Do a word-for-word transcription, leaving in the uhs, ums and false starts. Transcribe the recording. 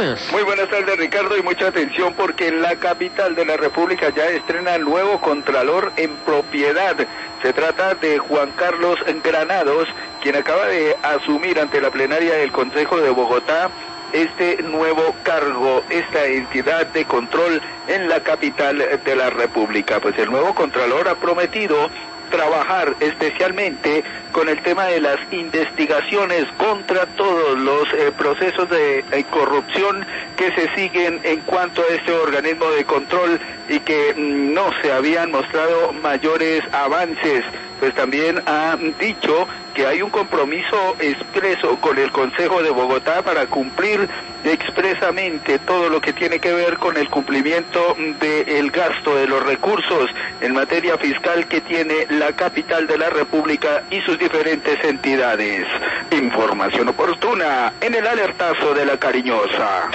tardes. Muy buenas tardes, Ricardo, y mucha atención porque en la capital de la República ya estrena el nuevo Contralor en propiedad. Se trata de Juan Carlos Granados, quien acaba de asumir ante la plenaria del Consejo de Bogotá este nuevo cargo, esta entidad de control en la capital de la República. Pues el nuevo Contralor ha prometido trabajar especialmente con el tema de las investigaciones contra todos los eh, procesos de eh, corrupción que se siguen en cuanto a este organismo de control y que mm, no se habían mostrado mayores avances. Pues también ha dicho que hay un compromiso expreso con el Consejo de Bogotá para cumplir expresamente todo lo que tiene que ver con el cumplimiento del gasto de los recursos en materia fiscal que tiene la capital de la República y sus diferentes entidades. Información oportuna en el alertazo de la Cariñosa.